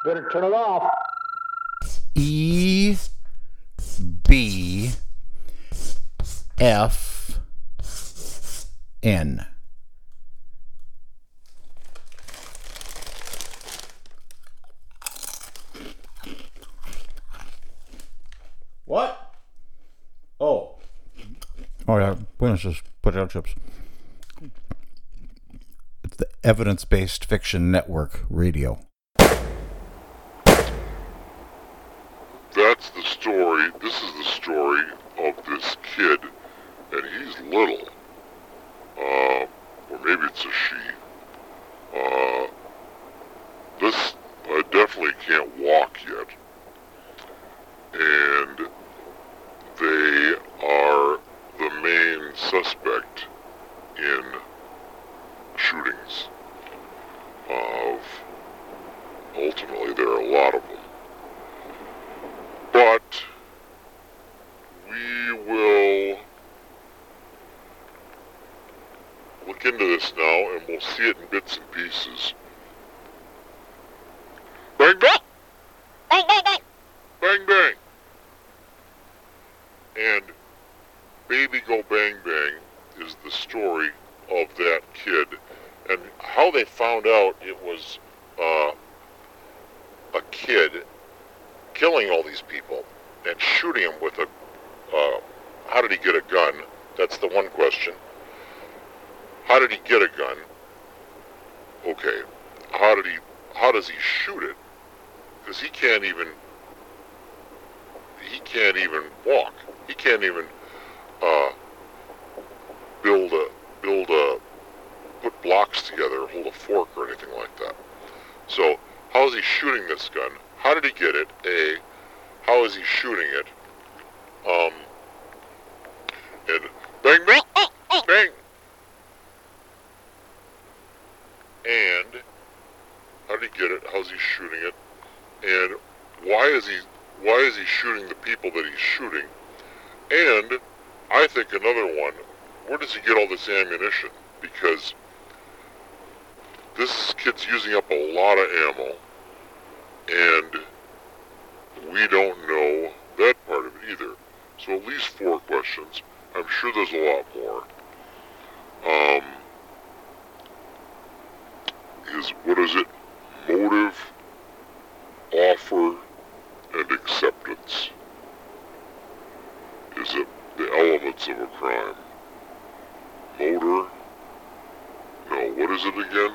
Better turn it off. E B F N. What? Oh. Oh yeah, just potato chips. It's the Evidence-Based Fiction Network Radio. That's the story. This is the story of this kid, and he's little. Or maybe it's a she. This definitely can't walk yet. And they are the main suspect in shootings. Ultimately, there are a lot of them. But we will look into this now, and we'll see it in bits and pieces. Bang, bang! Bang, bang, bang! Bang, bang! And Baby Go Bang Bang is the story of that kid. And how they found out it was a kid killing all these people and shooting them with a, how did he get a gun? That's the one question. How did he get a gun? Okay. How does he shoot it? Because he can't even walk. He can't even, put blocks together, hold a fork or anything like that. So, how is he shooting this gun? How did he get it? A, how is he shooting it? And bang, bang, bang. And how did he get it? How's he shooting it? And why is he shooting the people that he's shooting? And I think another one, where does he get all this ammunition? Because this kid's using up a lot of ammo, and we don't know that part of it either. So at least 4 questions. I'm sure there's a lot more. What is it? Motive, offer, and acceptance. Is it the elements of a crime? Motor? No, what is it again?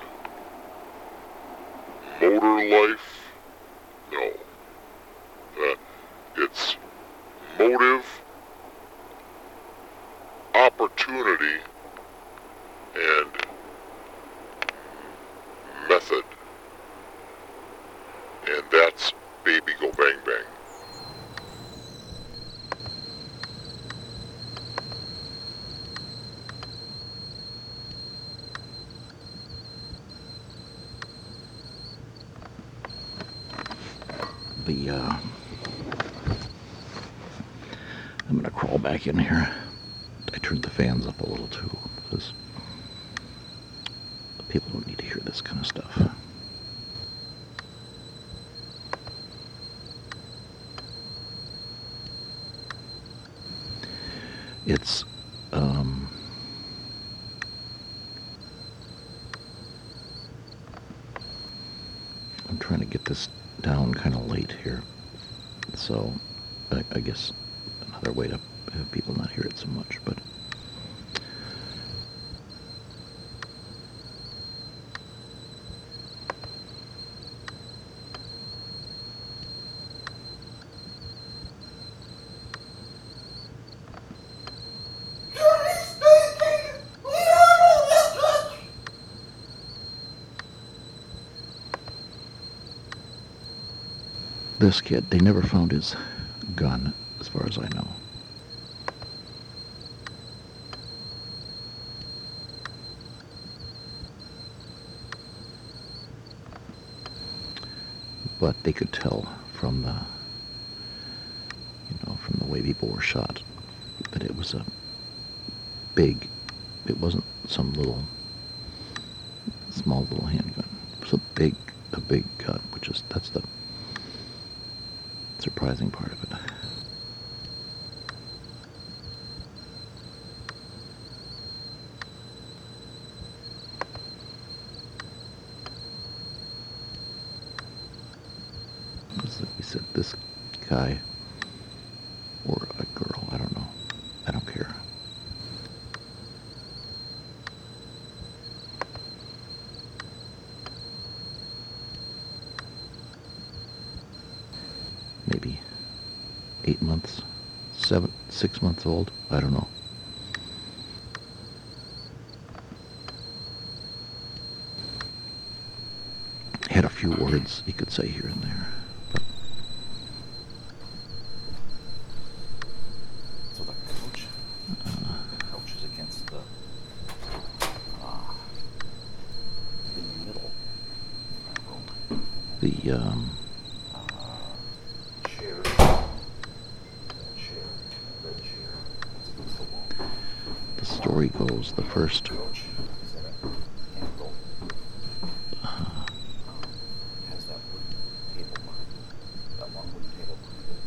Motor life? No. It's motive, opportunity, and method. And that's Baby Go Bang Bang. I'm gonna crawl back in here. I turned the fans up a little too, because people don't need to hear this kind of stuff. It's, I'm trying to get this down kind of late here, so I guess another way to have people not hear it so much, but this kid, they never found his gun, as far as I know. But they could tell from the, from the way people were shot, that it was a big, it wasn't some small little handgun. It was a big a big gun, that's the surprising part of it. We said this guy or a girl, I don't know. I don't care. Maybe 8 months, 6 months old, I don't know. Had a few words he could say here and there. But So the couch is against the in the middle of that room. the Chair, that red chair, that's against the wall. the story goes, the first Couch is at an angle. Has that wooden table behind it. That long wooden table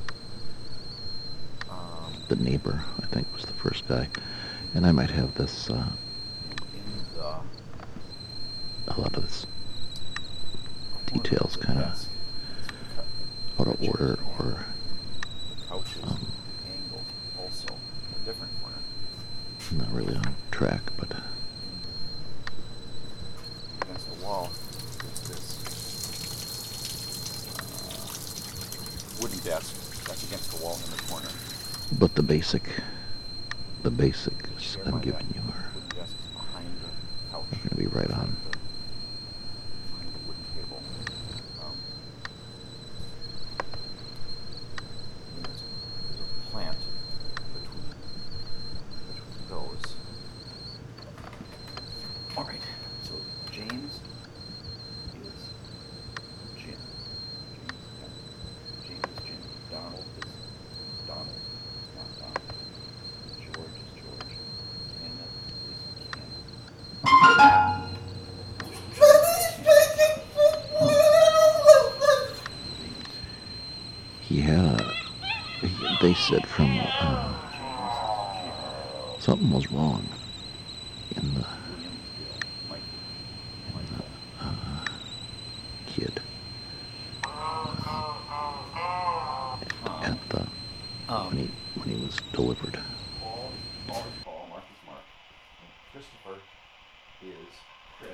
behind it. the neighbor, I think, was the first guy. And I might have this, In the a lot of this corner details of the kind of desk, out of order, or the couch is angled also in a different corner. not really on track, but Against the wall is this wooden desk that's against the wall in the corner. but the basics Chair I'm by giving that you are wooden desk is behind the couch. going to be right on. Behind the wooden table. And there's a plant between those. All right. So James is Jim. James is Jim. Donald is Donald, not Donald. George is George. Kenneth is Ken. He had they said from something was wrong in the kid at the when he was delivered. Paul is Paul, Mark is Mark, and Christopher is Chris.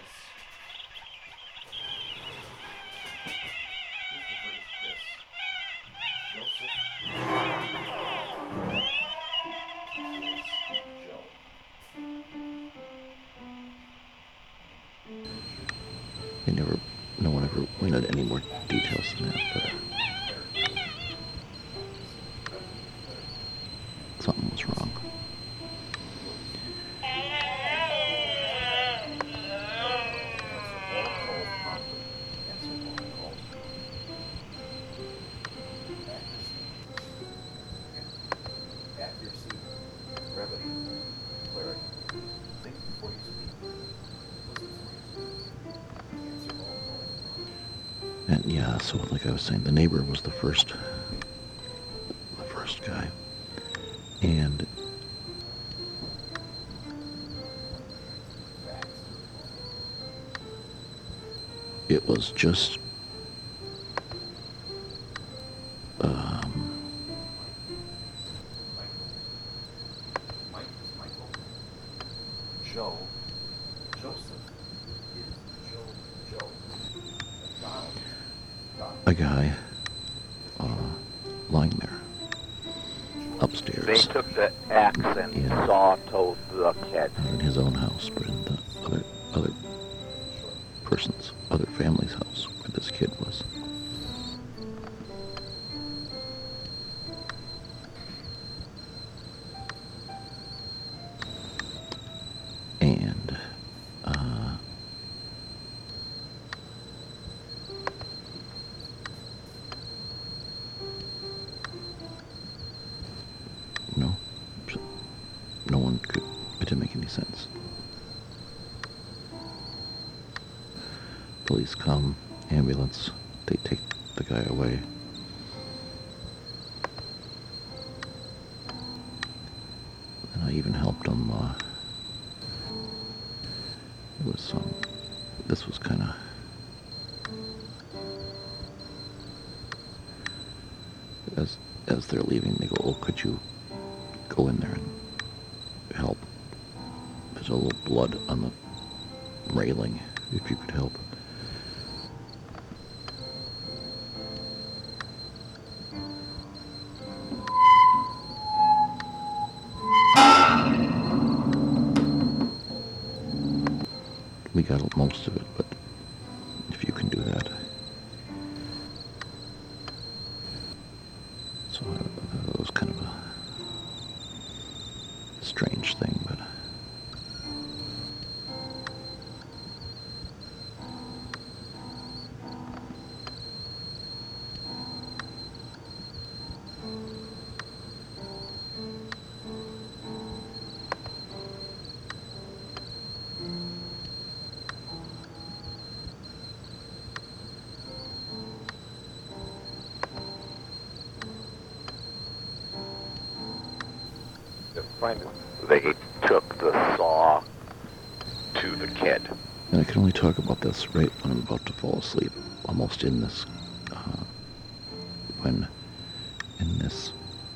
Christopher is Chris. Joseph is Joe. No one ever went into any more details than that, but something was wrong. Accuracy, brevity, clarity. Think before you speak. Listen before you speak. Answer all calls. And yeah, so like I was saying, the neighbor was the first guy, and it was just Mike is Michael. Joe. Joseph is Joe. Donald. a guy lying there upstairs. They took the axe and Yeah. saw-toed the kid. Not in his own house, but in the other family's house where this kid was. And no one could. It didn't make any sense. Police come, ambulance. They take the guy away. And I even helped him. It was this was kind of. As they're leaving, they go, "Oh, could you go in there and help? There's a little blood on the railing. If you could help." We got most of it, but if you can do that. So it was kind of a strange thing, but They took the saw to the kid. and I can only talk about this right when I'm about to fall asleep, almost in this, when in this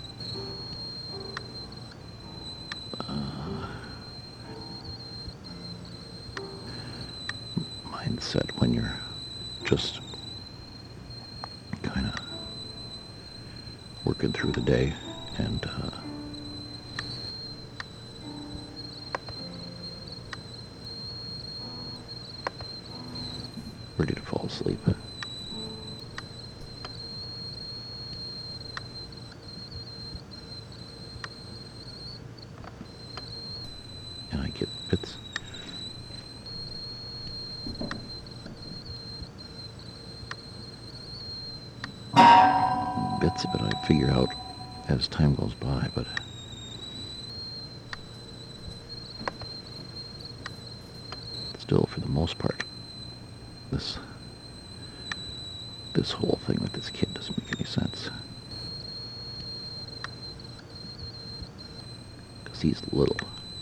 mindset, when you're just kind of working through the day and ready to fall asleep. And I get bits of it I figure out as time goes by, but still, for the most part, this whole thing with this kid doesn't make any sense. Because he's little.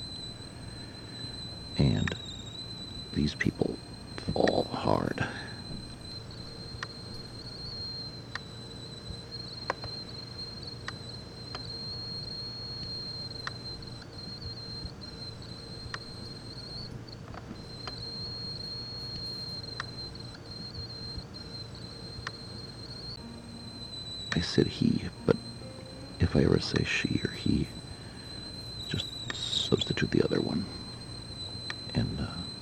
And these people fall hard. I said he, but if I ever say she or he, just substitute the other one. And,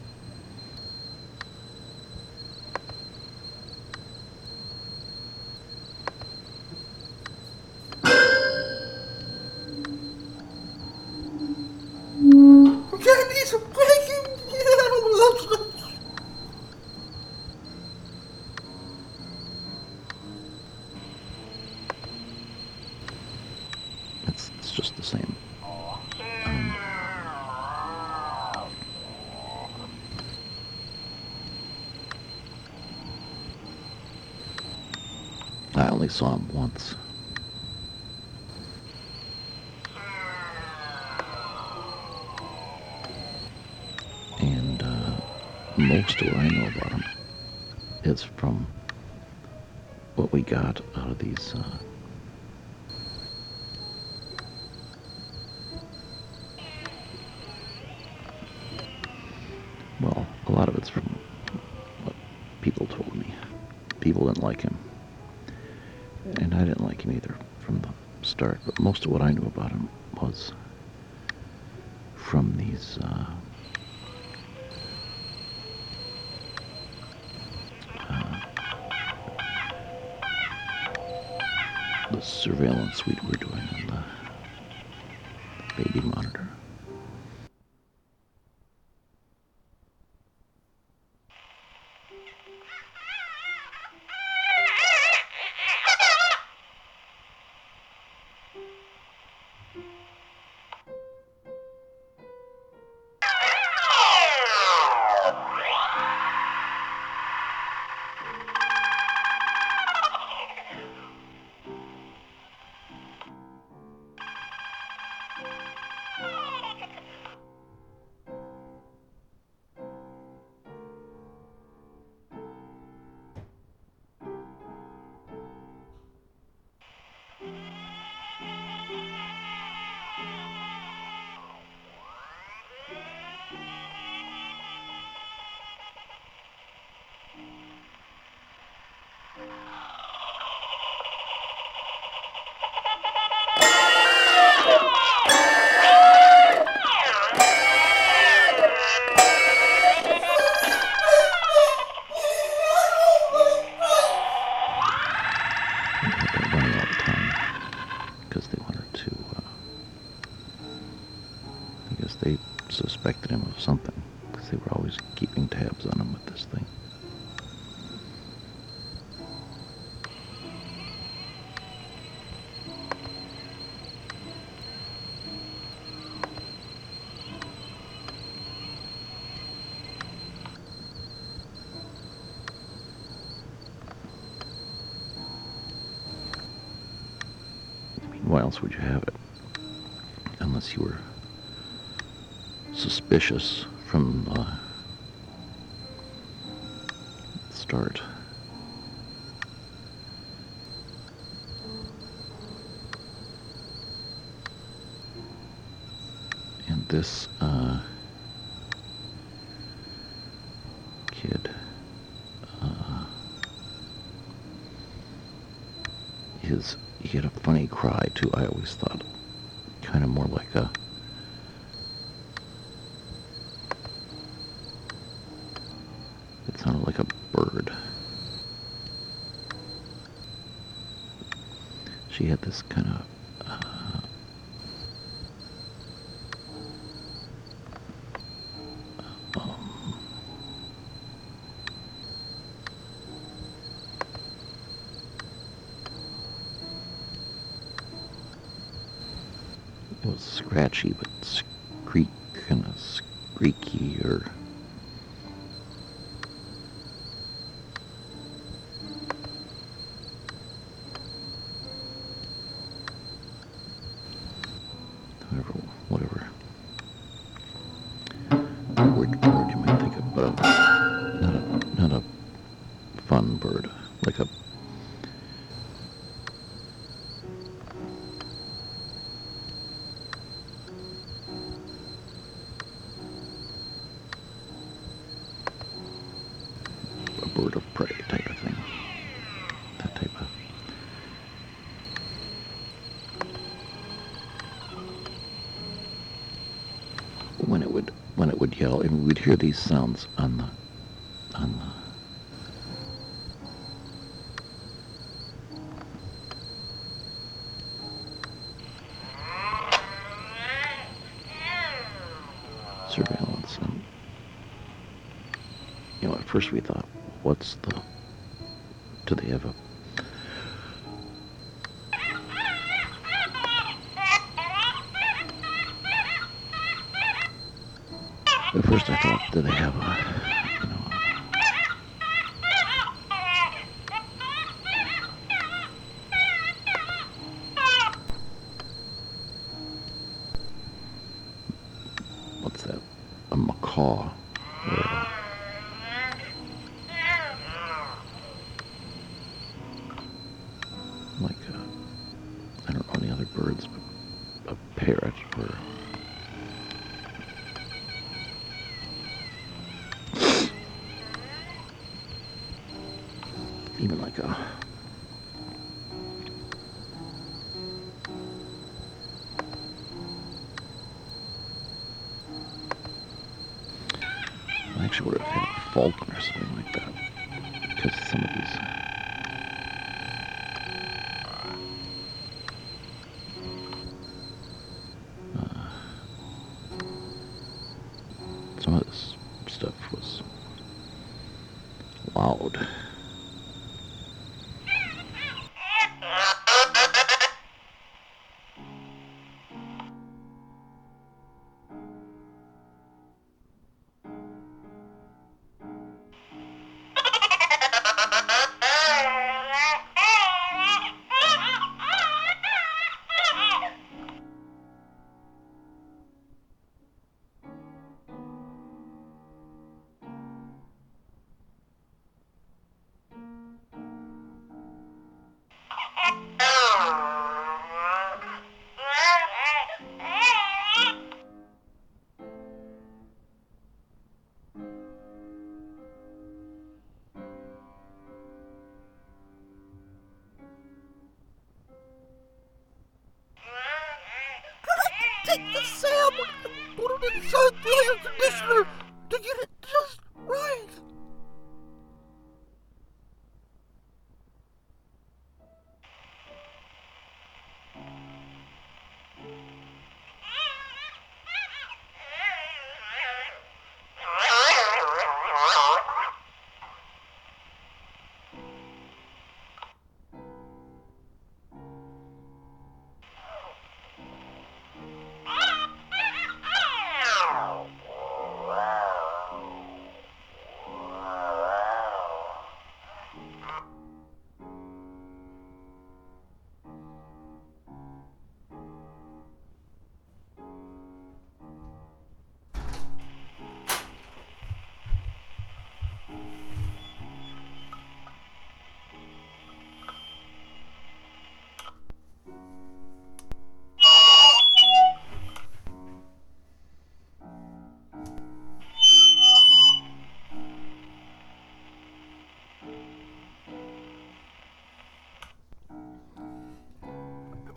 it's just the same. I only saw him once. And most of what I know about him is from what we got out of these well, a lot of it's from what people told me. People didn't like him. And I didn't like him either from the start, but most of what I knew about him was from these the surveillance we were doing on the baby monitor. Why else would you have it? Unless you were suspicious from the start. And this kid he had a funny cry too. I always thought kind of more like it sounded like a bird. She had this kind of it was scratchy but kind of squeaky or whatever word you might think of, but not a fun bird, like a bird of prey type of thing. That type of when it would yell, and we'd hear these sounds on the surveillance, and at first we thought, do they have a at first I thought, do they have what's that, a macaw, or like I don't know any other birds, but a parrot or even like a I actually would have had a falcon or something like that, because some of these some of this stuff was loud.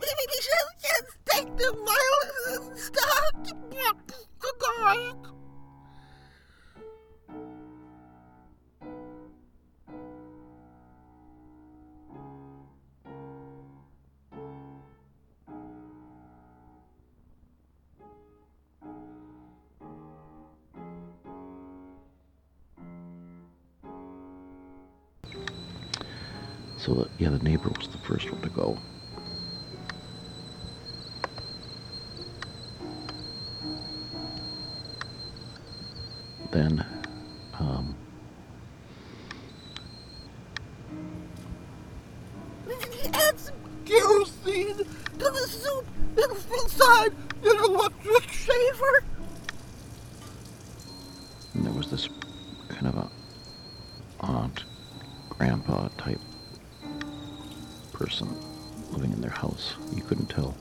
Can't take the violence and stop. So, the neighbor was the first one to go. Then, Add some kerosene to the soup inside an electric shaver. and there was this kind of a aunt, grandpa type person living in their house. You couldn't tell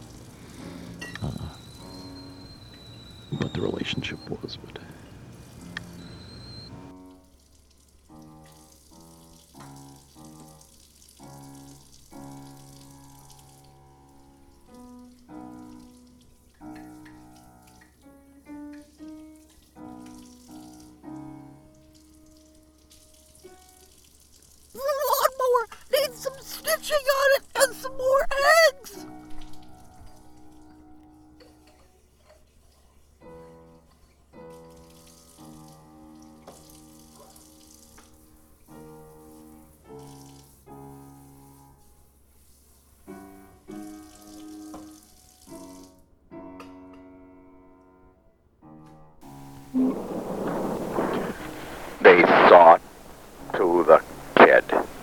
what the relationship was, but The lawnmower needs some stitching on it and some more eggs. They saw to the kid.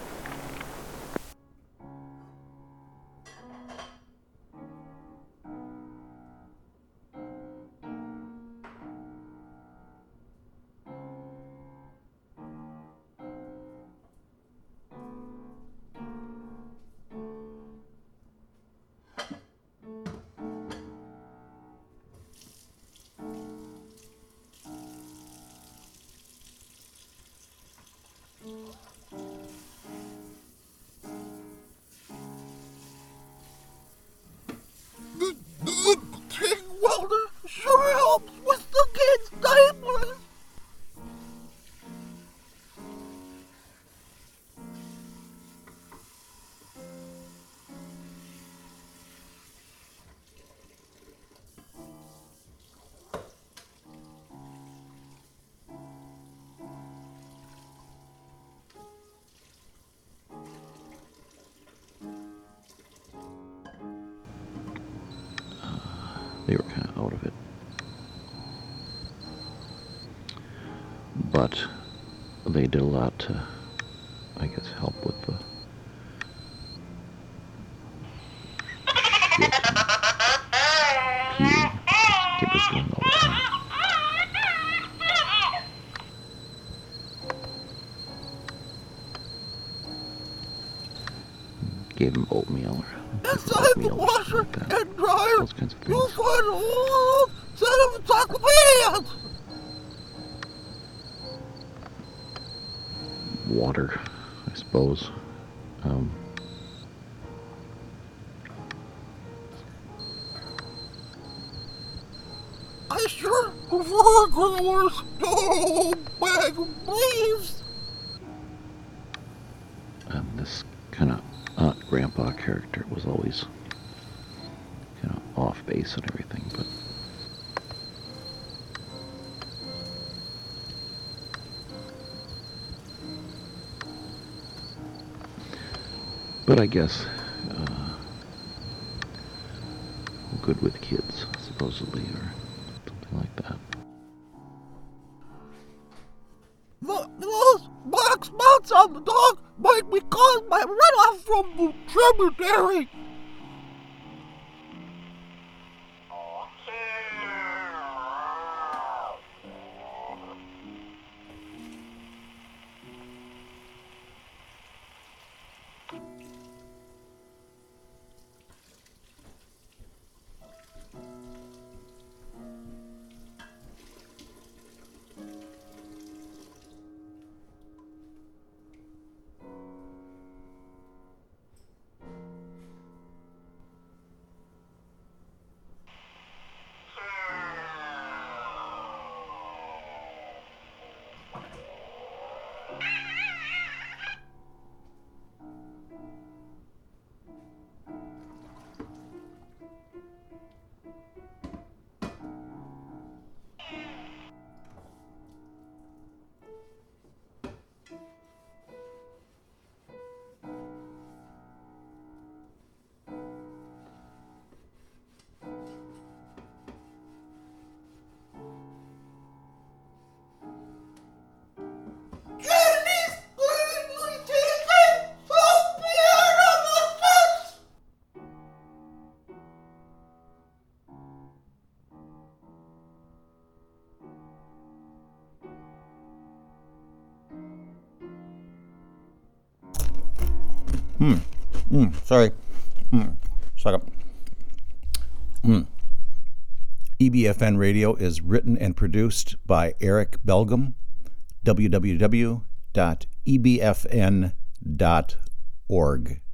The TIG welder sure helps with the kid's diapers. they were kind of out of it. But they did a lot to, I guess, help with the shit and peeing this kid was doing all the time. Gave him oatmeal or Inside the oatmeal or washer something like that. and dryer, Those kinds of you'll things. find a whole set of encyclopedias. Water, I suppose. I sure prefer growers no bag of leaves. This kind of aunt grandpa character was always kind of off base and everything, but I guess good with kids, supposedly, or something like that. Those black spots on the dog might be caused by runoff from the tributary. Sorry. Second. EBFN Radio is written and produced by Eric Belgum. www.ebfn.org.